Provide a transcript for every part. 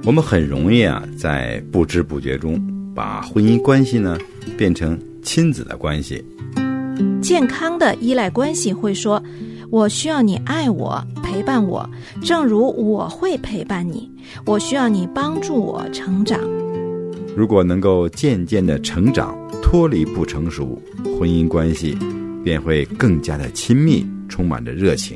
我们很容易在不知不觉中把婚姻关系呢变成亲子的关系。 健康的依赖关系会说，我需要你爱我，陪伴我，正如我会陪伴你，我需要你帮助我成长。 如果能够渐渐的成长，脱离不成熟，婚姻关系便会更加的亲密，充满着热情。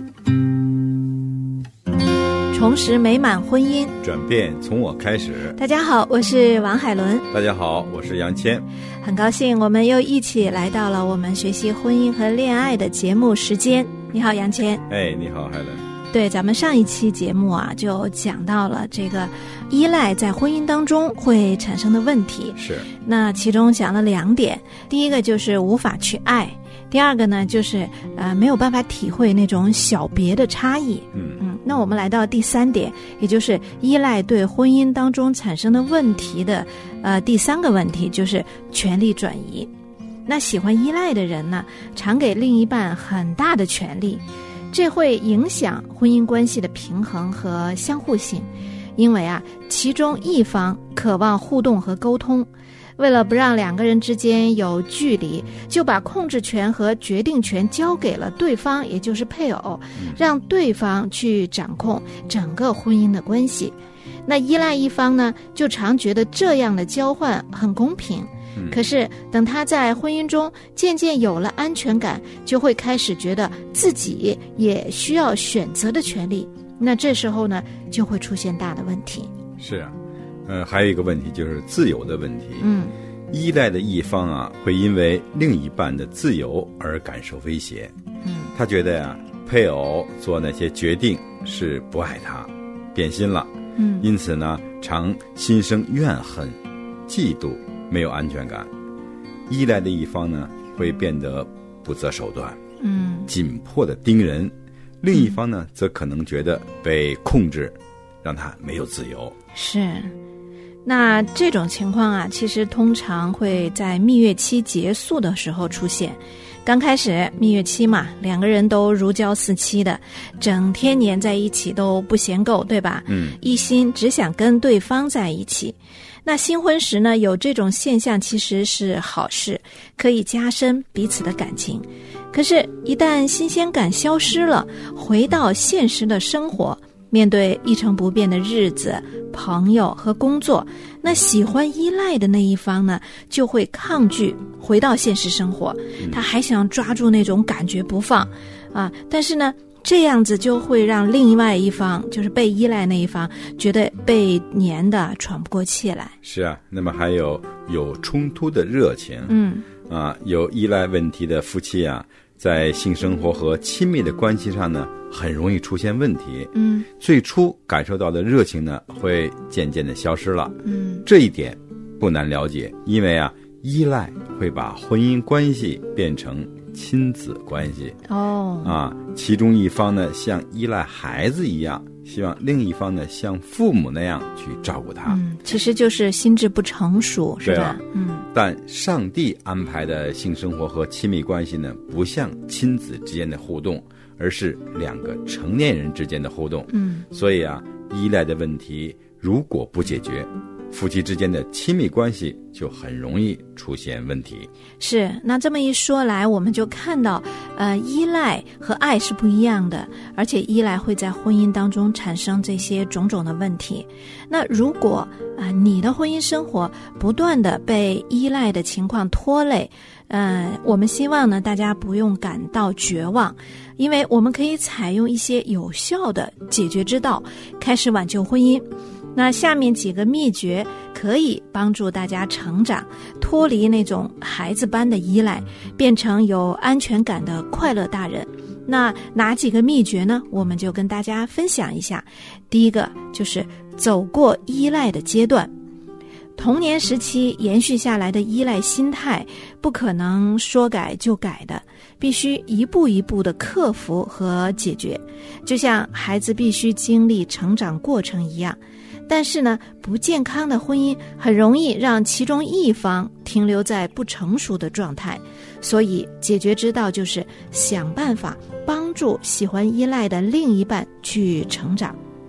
重拾美满婚姻， 转变从我开始。 大家好，我是王海伦。 大家好，我是杨谦。 很高兴我们又一起来到了我们学习婚姻和恋爱的节目时间。你好，杨谦。 你好，海伦。 对，咱们上一期节目就讲到了这个依赖在婚姻当中会产生的问题。 是。那其中讲了2点，第一个就是无法去爱，第二个呢就是没有办法体会那种小别的差异。那我们来到第3点，也就是依赖对婚姻当中产生的问题的第3个问题，就是权力转移。那喜欢依赖的人呢，常给另一半很大的权力，这会影响婚姻关系的平衡和相互性，因为其中一方渴望互动和沟通，为了不让2个人之间有距离，就把控制权和决定权交给了对方，也就是配偶，让对方去掌控整个婚姻的关系。那依赖一方呢，就常觉得这样的交换很公平，可是等他在婚姻中渐渐有了安全感，就会开始觉得自己也需要选择的权利，那这时候呢，就会出现大的问题。 是还有一个问题就是自由的问题。依赖的一方会因为另一半的自由而感受威胁。他觉得配偶做那些决定是不爱他，变心了。因此呢，常心生怨恨、嫉妒，没有安全感。依赖的一方呢，会变得不择手段，紧迫的盯人；另一方呢，则可能觉得被控制，让他没有自由。 是。那这种情况其实通常会在蜜月期结束的时候出现。刚开始蜜月期嘛，2个人都如胶似漆的，整天黏在一起都不嫌够，对吧？一心只想跟对方在一起。那新婚时呢，有这种现象其实是好事，可以加深彼此的感情。可是一旦新鲜感消失了，回到现实的生活，面对一成不变的日子、朋友和工作，那喜欢依赖的那一方呢，就会抗拒回到现实生活，他还想抓住那种感觉不放但是呢，这样子就会让另外一方，就是被依赖那一方，觉得被黏得喘不过气来。 是那么还有冲突的热情。有依赖问题的夫妻在性生活和亲密的关系上呢，很容易出现问题。最初感受到的热情呢，会渐渐的消失了。这一点不难了解，因为依赖会把婚姻关系变成亲子关系。其中一方呢，像依赖孩子一样，希望另一方呢，像父母那样去照顾他。 其实就是心智不成熟，是吧？ 但上帝安排的性生活和亲密关系呢，不像亲子之间的互动，而是2个成年人之间的互动。所以依赖的问题如果不解决，夫妻之间的亲密关系就很容易出现问题。 是，那这么一说来，我们就看到依赖和爱是不一样的，而且依赖会在婚姻当中产生这些种种的问题。那如果你的婚姻生活不断的被依赖的情况拖累，我们希望呢，大家不用感到绝望，因为我们可以采用一些有效的解决之道，开始挽救婚姻。那下面几个秘诀可以帮助大家成长，脱离那种孩子般的依赖，变成有安全感的快乐大人。那哪几个秘诀呢？我们就跟大家分享一下。第一个就是走过依赖的阶段。童年时期延续下来的依赖心态不可能说改就改的，必须一步一步的克服和解决，就像孩子必须经历成长过程一样。但是呢，不健康的婚姻很容易让其中一方停留在不成熟的状态，所以解决之道就是想办法帮助喜欢依赖的另一半去成长。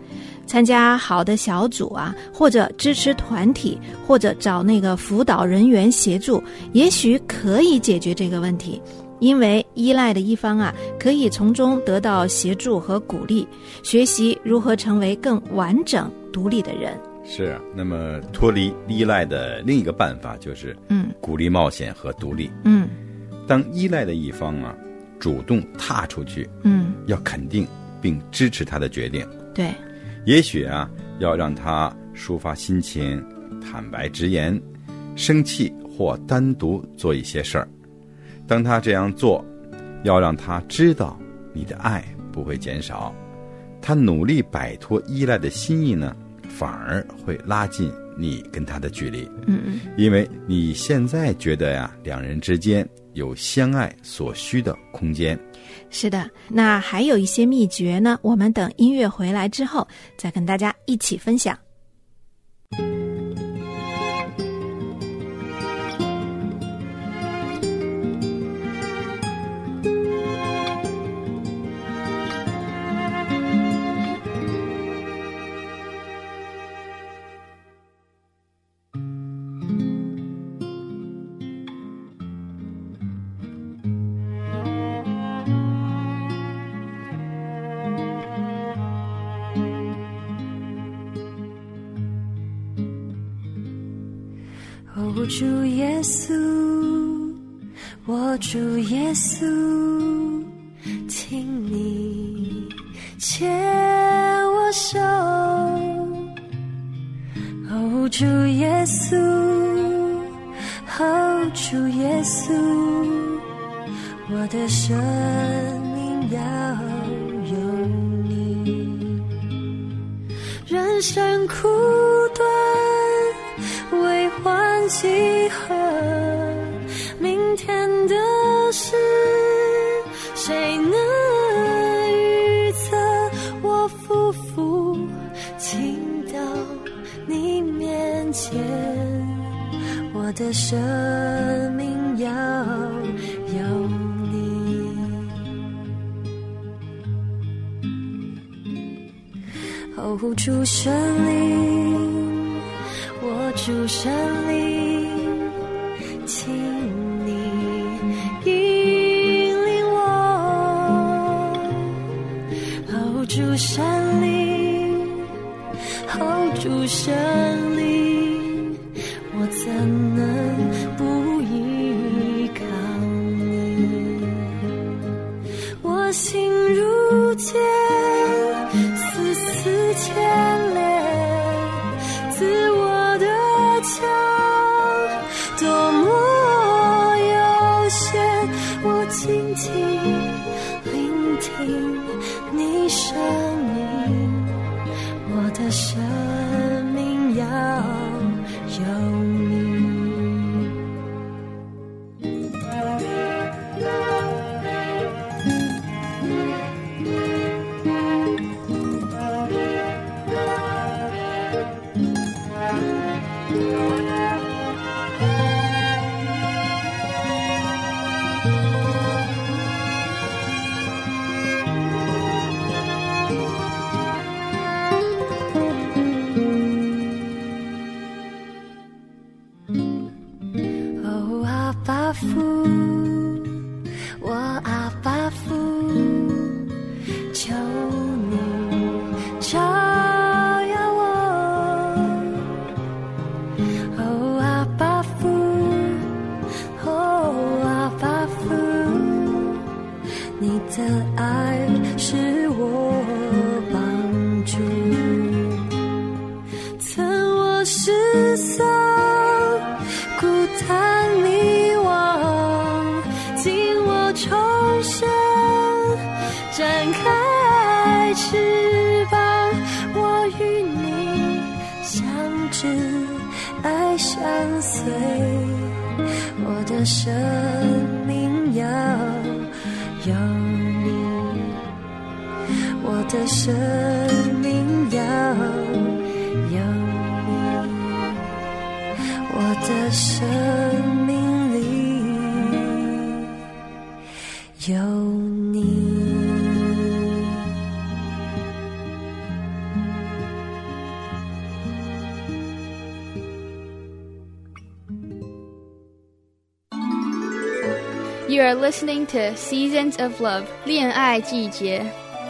参加好的小组啊，或者支持团体，或者找那个辅导人员协助，也许可以解决这个问题。因为依赖的一方啊，可以从中得到协助和鼓励，学习如何成为更完整独立的人。 是啊，那么脱离依赖的另一个办法就是鼓励冒险和独立。当依赖的一方啊主动踏出去，要肯定并支持他的决定。 对， 也许啊要让他抒发心情，坦白直言，生气或单独做一些事儿。当他这样做，要让他知道你的爱不会减少，他努力摆脱依赖的心意呢，反而会拉近你跟他的距离。因为你现在觉得呀，两人之间有相爱所需的空间。 是的，那还有一些秘诀呢，我们等音乐回来之后再跟大家一起分享。 主耶稣，我主耶稣，请你牵我手。主耶稣，主耶稣，我的生命要有你。人生苦短，为欢喜河，明天的事谁能预测？我夫妇倾到你面前，我的生命要有你。主圣灵，我主圣灵，请你引领我。主圣灵，主圣灵，我怎能不依靠你？我心如剑，丝丝牵连，自我的墙多么有限，我静静聆听你声音，我的生命要有你。阿爸父，我阿爸父，求你照耀我。阿爸父，阿爸父，你的爱是我帮助。曾我失丧，孤单迷惘，今我重生，展开翅膀，我与你相知，爱相随，我的生命要有你，我的生命要有你，我的生命里有你。 You are listening to Seasons of Love 恋爱季节。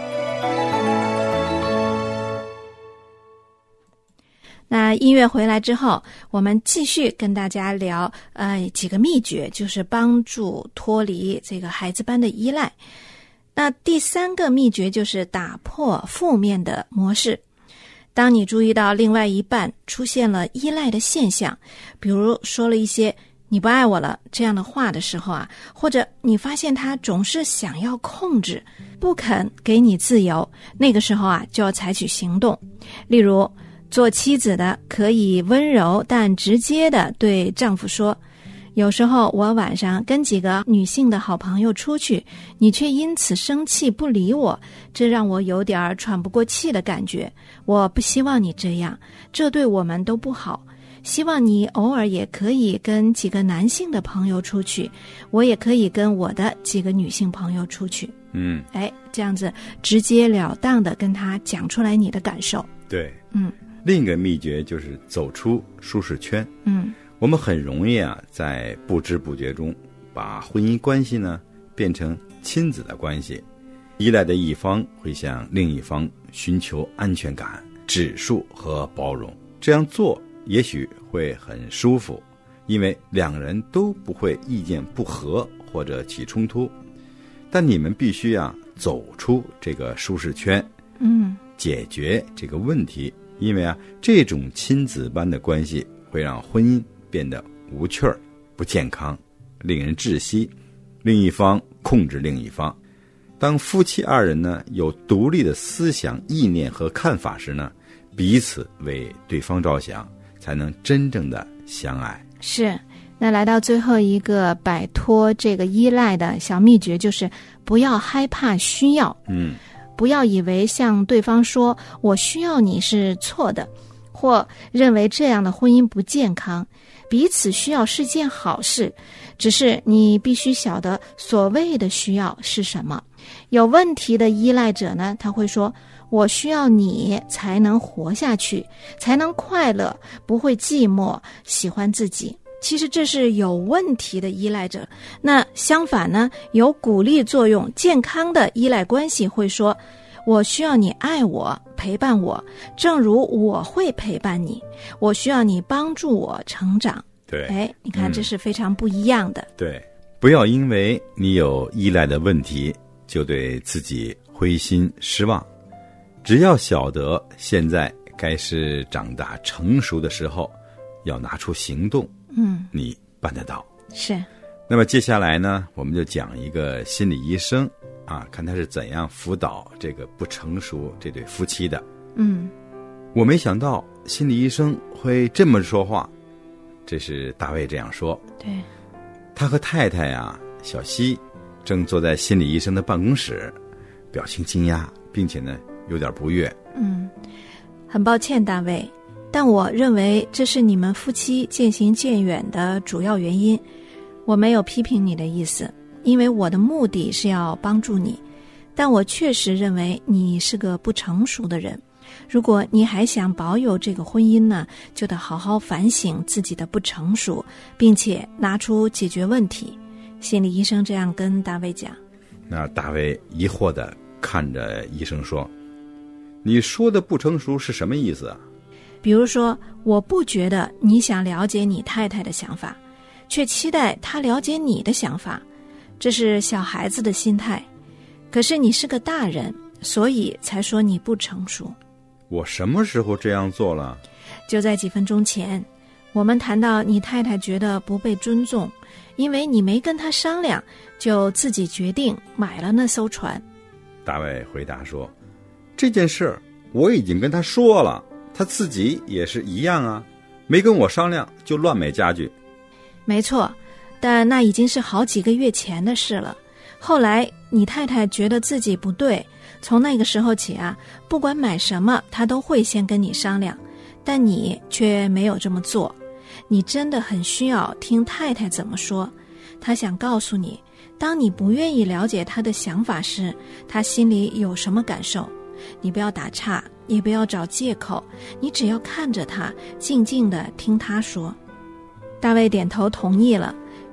那音乐回来之后，我们继续跟大家聊几个秘诀，就是帮助脱离这个孩子般的依赖。那第3个秘诀就是打破负面的模式。当你注意到另外一半出现了依赖的现象，比如说了一些你不爱我了这样的话的时候啊，或者你发现他总是想要控制，不肯给你自由，那个时候啊就要采取行动。例如做妻子的可以温柔但直接地对丈夫说，有时候我晚上跟几个女性的好朋友出去，你却因此生气不理我，这让我有点喘不过气的感觉，我不希望你这样，这对我们都不好，希望你偶尔也可以跟几个男性的朋友出去，我也可以跟我的几个女性朋友出去。这样子直截了当的跟他讲出来你的感受。 对，另一个秘诀就是走出舒适圈。我们很容易在不知不觉中把婚姻关系呢变成亲子的关系，依赖的一方会向另一方寻求安全感、指数和包容。这样做也许会很舒服，因为两个人都不会意见不合或者起冲突。但你们必须走出这个舒适圈，解决这个问题。因为这种亲子般的关系会让婚姻变得无趣儿、不健康、令人窒息，另一方控制另一方。当夫妻二人呢有独立的思想、意念和看法时呢，彼此为对方着想，才能真正的相爱。 是。那来到最后一个摆脱这个依赖的小秘诀，就是不要害怕需要。不要以为向对方说我需要你是错的，或认为这样的婚姻不健康。彼此需要是件好事，只是你必须晓得所谓的需要是什么。有问题的依赖者呢，他会说我需要你才能活下去，才能快乐，不会寂寞，喜欢自己。其实这是有问题的依赖者。那相反呢，有鼓励作用、健康的依赖关系会说我需要你爱我、陪伴我，正如我会陪伴你，我需要你帮助我成长。 对， 你看这是非常不一样的。 对，不要因为你有依赖的问题就对自己灰心失望，只要晓得现在该是长大成熟的时候，要拿出行动。你办得到。 是。 那么接下来呢，我们就讲一个心理医生看他是怎样辅导这个不成熟这对夫妻的。我没想到心理医生会这么说话，这是大卫这样说。 对， 他和太太小西正坐在心理医生的办公室，表情惊讶，并且呢有点不悦。 很抱歉大卫，但我认为这是你们夫妻渐行渐远的主要原因。我没有批评你的意思，因为我的目的是要帮助你，但我确实认为你是个不成熟的人。如果你还想保有这个婚姻呢，就得好好反省自己的不成熟，并且拿出解决问题。心理医生这样跟大卫讲。 那大卫疑惑地看着医生说，你说的不成熟是什么意思啊？ 比如说，我不觉得你想了解你太太的想法，却期待她了解你的想法，这是小孩子的心态。可是你是个大人，所以才说你不成熟。 我什么时候这样做了？ 就在几分钟前，我们谈到你太太觉得不被尊重，因为你没跟她商量，就自己决定买了那艘船。 大卫回答说，这件事我已经跟她说了，她自己也是一样啊，没跟我商量就乱买家具。 没错，但那已经是好几个月前的事了。后来你太太觉得自己不对，从那个时候起不管买什么她都会先跟你商量，但你却没有这么做。你真的很需要听太太怎么说，她想告诉你，当你不愿意了解她的想法时，她心里有什么感受。你不要打岔，也不要找借口，你只要看着她，静静地听她说。大卫点头同意了，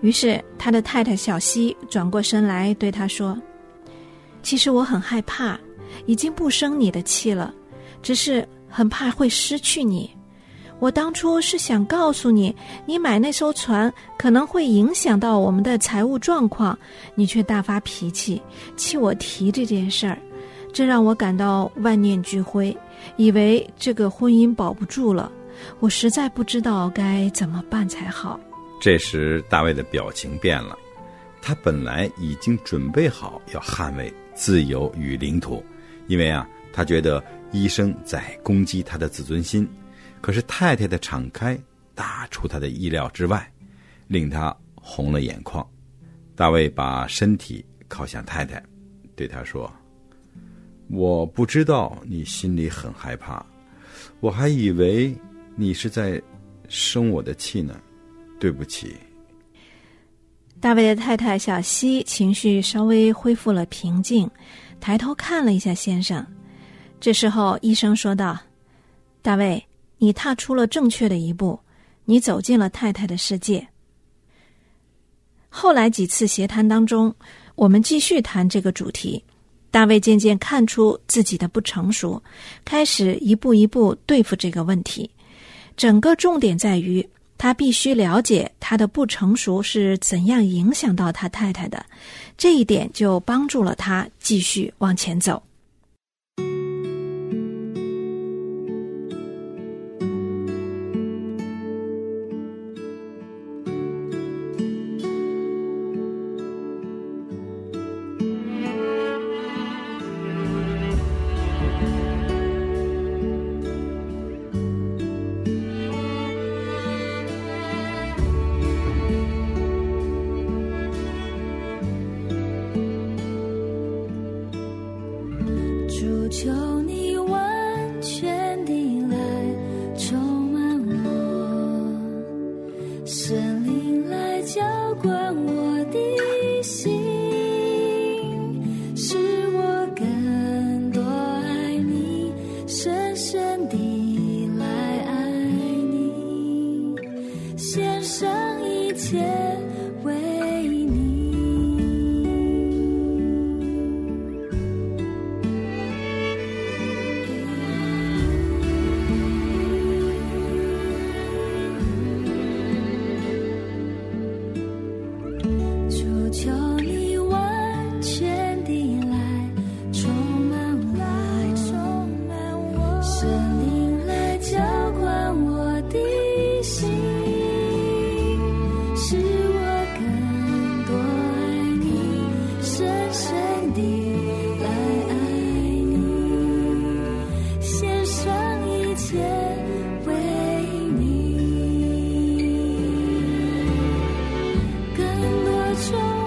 于是他的太太小西转过身来对他说，其实我很害怕，已经不生你的气了，只是很怕会失去你。我当初是想告诉你，你买那艘船可能会影响到我们的财务状况，你却大发脾气，气我提这件事儿，这让我感到万念俱灰，以为这个婚姻保不住了，我实在不知道该怎么办才好。 这时大卫的表情变了，他本来已经准备好要捍卫自由与领土，因为他觉得医生在攻击他的自尊心，可是太太的敞开大出他的意料之外，令他红了眼眶。大卫把身体靠向太太，对他说，我不知道你心里很害怕，我还以为你是在生我的气呢，对不起。 大卫的太太小西情绪稍微恢复了平静，抬头看了一下先生。这时候医生说道，大卫，你踏出了正确的一步，你走进了太太的世界。后来几次协谈当中，我们继续谈这个主题。大卫渐渐看出自己的不成熟，开始一步一步对付这个问题。整个重点在于，他必须了解他的不成熟是怎样影响到他太太的，这一点就帮助了他继续往前走。 求你完全地来充满我，圣灵来浇灌我的心，使我更多爱你，深深地来爱你，献上一切为你。求你完全地来充满我，圣灵来浇灌我的心，使我更多爱你，深深地来爱你，献上一切为你，更多充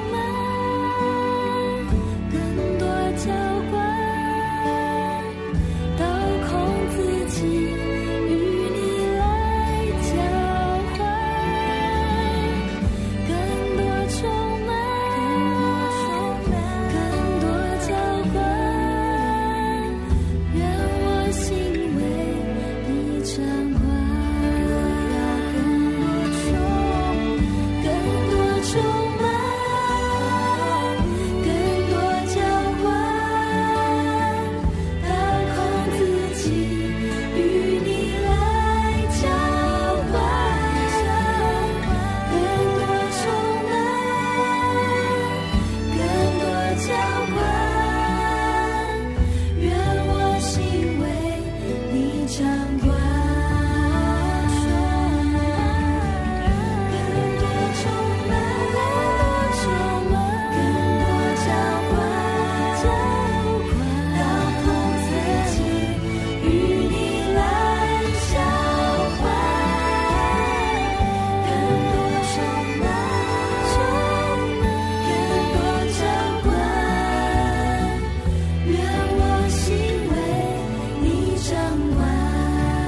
掌管。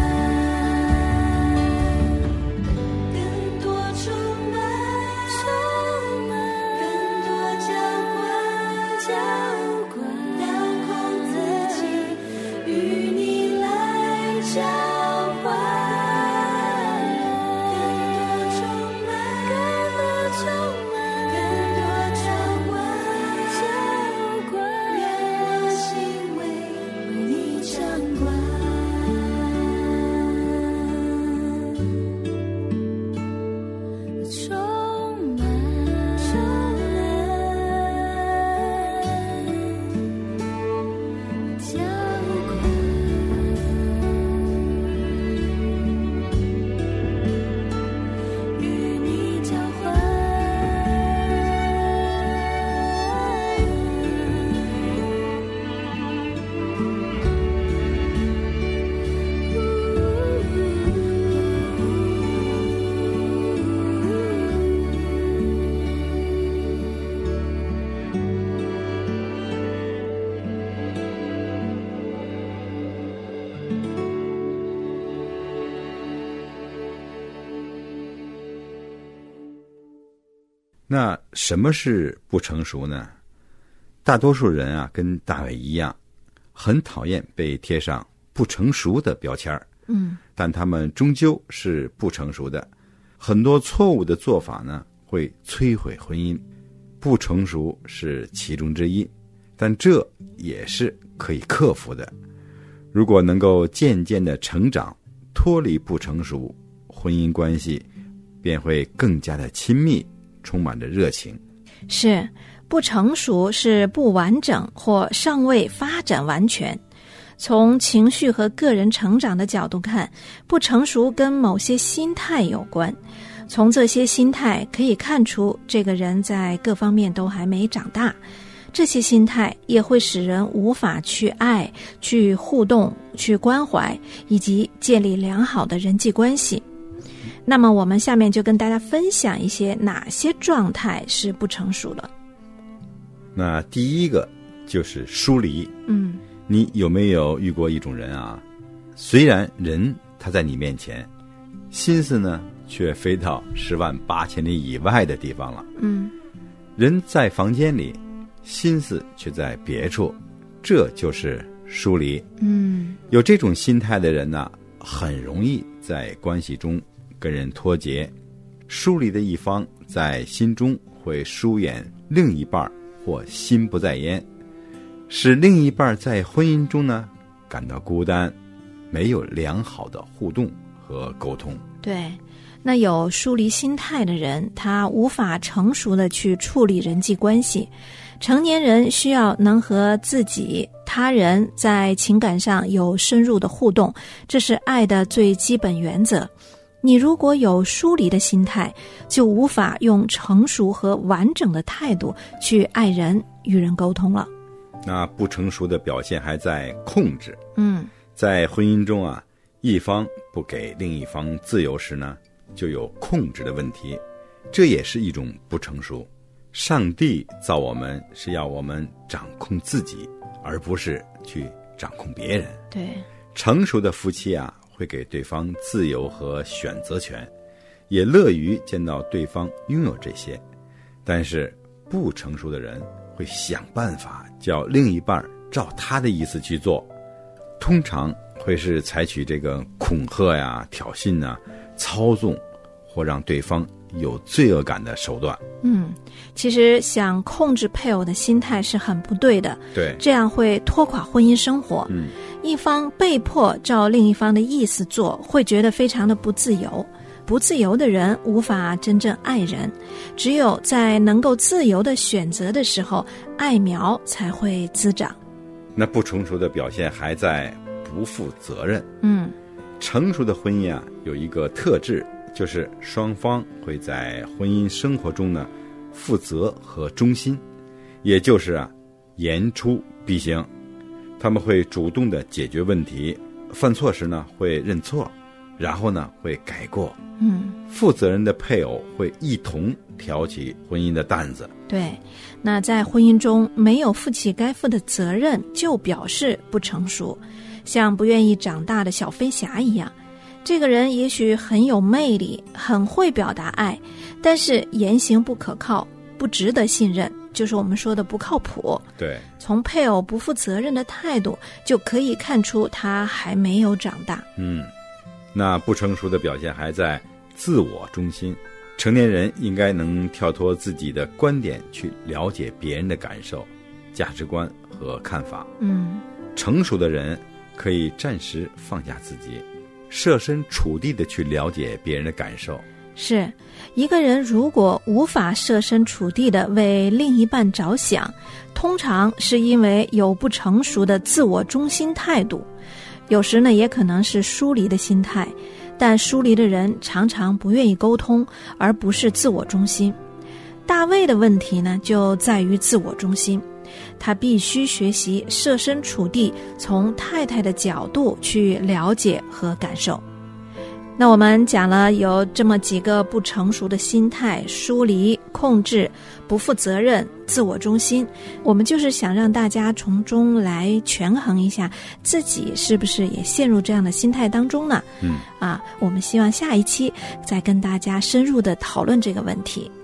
那什么是不成熟呢？大多数人啊，跟大卫一样，很讨厌被贴上不成熟的标签儿。但他们终究是不成熟的。很多错误的做法呢，会摧毁婚姻。不成熟是其中之一，但这也是可以克服的。如果能够渐渐的成长，脱离不成熟，婚姻关系便会更加的亲密，充满着热情。 是，不成熟是不完整或尚未发展完全。从情绪和个人成长的角度看，不成熟跟某些心态有关。从这些心态可以看出，这个人在各方面都还没长大。这些心态也会使人无法去爱、去互动、去关怀，以及建立良好的人际关系。那么我们下面就跟大家分享一些哪些状态是不成熟的。 那第一个就是疏离。你有没有遇过一种人啊？虽然人他在你面前，心思呢却飞到108000里以外的地方了。人在房间里，心思却在别处，这就是疏离。有这种心态的人呢，很容易在关系中跟人脱节。疏离的一方在心中会疏远另一半或心不在焉，使另一半在婚姻中呢感到孤单，没有良好的互动和沟通。 对，那有疏离心态的人，他无法成熟的去处理人际关系。成年人需要能和自己、他人在情感上有深入的互动，这是爱的最基本原则。你如果有疏离的心态，就无法用成熟和完整的态度去爱人、与人沟通了。 那不成熟的表现还在控制。在婚姻中啊，一方不给另一方自由时呢，就有控制的问题，这也是一种不成熟。上帝造我们是要我们掌控自己，而不是去掌控别人。 对， 成熟的夫妻啊，会给对方自由和选择权，也乐于见到对方拥有这些。但是不成熟的人会想办法叫另一半照他的意思去做，通常会是采取这个恐吓呀、挑衅啊、操纵或让对方有罪恶感的手段。 其实想控制配偶的心态是很不对的。 对， 这样会拖垮婚姻生活。一方被迫照另一方的意思做，会觉得非常的不自由。不自由的人无法真正爱人，只有在能够自由的选择的时候，爱苗才会滋长。 那不成熟的表现还在不负责任。成熟的婚姻啊，有一个特质，就是双方会在婚姻生活中呢负责和忠心，也就是啊言出必行。他们会主动的解决问题，犯错时呢会认错，然后呢会改过。负责任的配偶会一同挑起婚姻的担子。 对，那在婚姻中没有负起该负的责任，就表示不成熟，像不愿意长大的小飞侠一样。这个人也许很有魅力，很会表达爱，但是言行不可靠，不值得信任，就是我们说的不靠谱。 对， 从配偶不负责任的态度就可以看出他还没有长大。 那不成熟的表现还在自我中心。成年人应该能跳脱自己的观点去了解别人的感受、价值观和看法。成熟的人可以暂时放下自己，设身处地的去了解别人的感受。 是，一个人如果无法设身处地的为另一半着想，通常是因为有不成熟的自我中心态度，有时呢也可能是疏离的心态。但疏离的人常常不愿意沟通，而不是自我中心。大卫的问题呢，就在于自我中心，他必须学习设身处地，从太太的角度去了解和感受。那我们讲了有这么几个不成熟的心态：疏离、控制、不负责任、自我中心。我们就是想让大家从中来权衡一下自己是不是也陷入这样的心态当中呢？我们希望下一期再跟大家深入的讨论这个问题。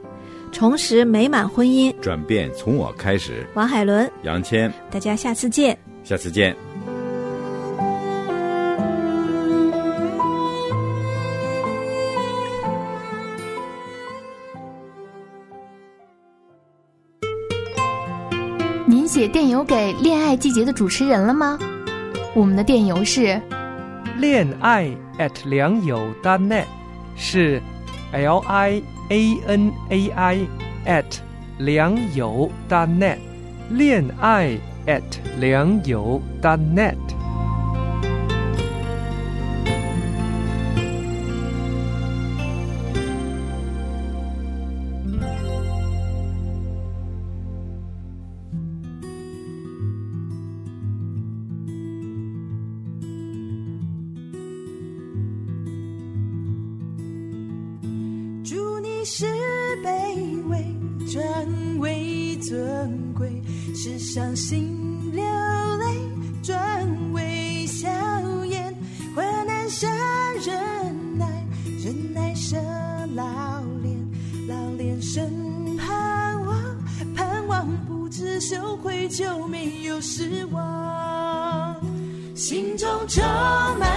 重拾美满婚姻， 转变从我开始。 王海伦、 杨谦， 大家下次见。 下次见。 您写电邮给恋爱季节的主持人了吗？我们的电邮是恋爱@良友.net，是 LIANAI@良友.net， 恋爱@良友.net。 祝你是卑微转为尊贵，世上心流泪转为笑颜，患难生忍耐，忍耐生老练，老练生盼望，盼望不知羞愧就没有失望，心中充满